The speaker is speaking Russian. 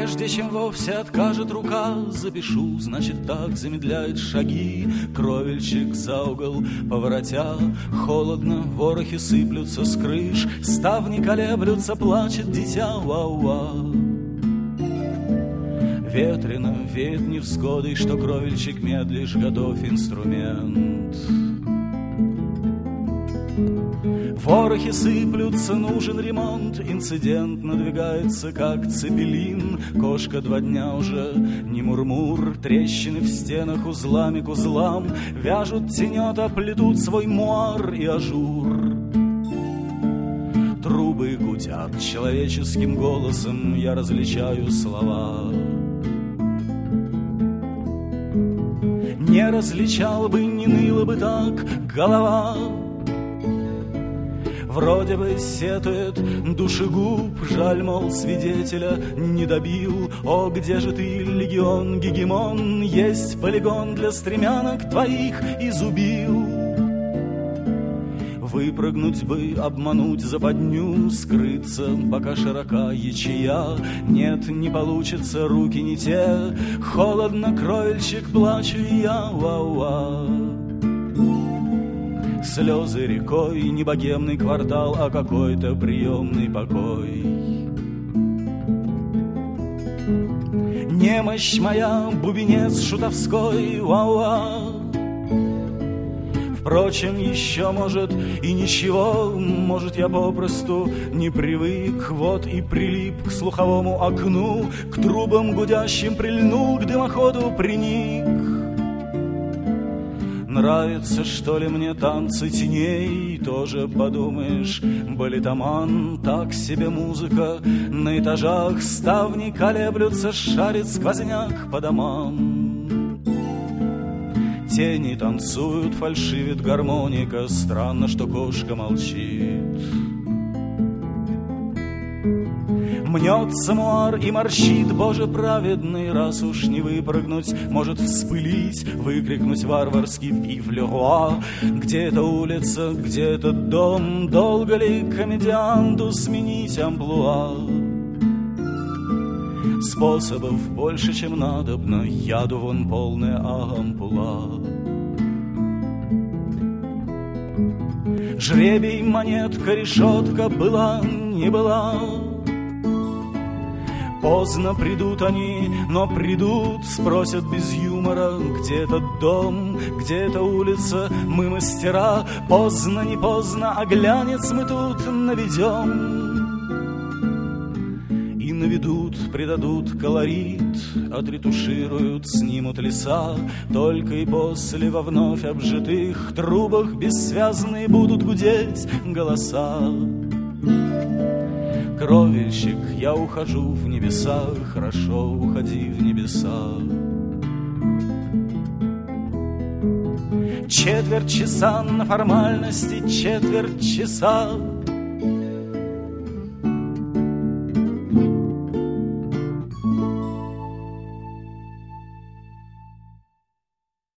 Прежде чем вовсе откажет рука, запишу, значит так, замедляет шаги. Кровельчик за угол поворотя, холодно, ворохи сыплются с крыш, ставни колеблются, плачет дитя, вау-вау. Ветрено веет невзгодой, что кровельчик медлишь, готов инструмент. Ворохи сыплются, нужен ремонт, инцидент надвигается, как цепелин. Кошка 2 дня уже не мурмур, трещины в стенах узлами к узлам вяжут тенета, плетут свой муар и ажур. Трубы гудят человеческим голосом, я различаю слова. Не различал бы, не ныла бы так голова. Вроде бы сетует душегуб, жаль, мол, свидетеля не добил. О, где же ты, легион, гегемон? Есть полигон для стремянок твоих изубил. Выпрыгнуть бы, обмануть западню, скрыться, пока широка ячея. Нет, не получится, руки не те, холодно, кровельчик, плачу я, вау-вау. Слезы рекой, не богемный квартал, а какой-то приемный покой. Немощь моя, бубенец шутовской, вау-вау. Впрочем, еще, может, и ничего, может, я попросту не привык, вот и прилип к слуховому окну, к трубам гудящим прильнул, к дымоходу приник. Нравится, что ли, мне танцы теней? Тоже подумаешь, балетоман, так себе музыка. На этажах ставни колеблются, шарит сквозняк по домам. Тени танцуют, фальшивит гармоника, странно, что кошка молчит. Мнется муар и морщит, Боже праведный, раз уж не выпрыгнуть, может вспылить, выкрикнуть варварский «Вив ле руа!». Где эта улица, где этот дом, долго ли комедианту сменить амплуа? Способов больше, чем надобно, яду вон полная ампула. Жребий, монетка, решетка, была, не была. Поздно придут они, но придут, спросят без юмора, где этот дом, где эта улица, мы мастера. Поздно, не поздно, а глянец мы тут наведем. И наведут, придадут колорит, отретушируют, снимут леса. Только и после во вновь обжитых трубах бессвязные будут гудеть голоса. Кровельщик, я ухожу в небеса, хорошо, уходи в небеса. Четверть часа на формальности, четверть часа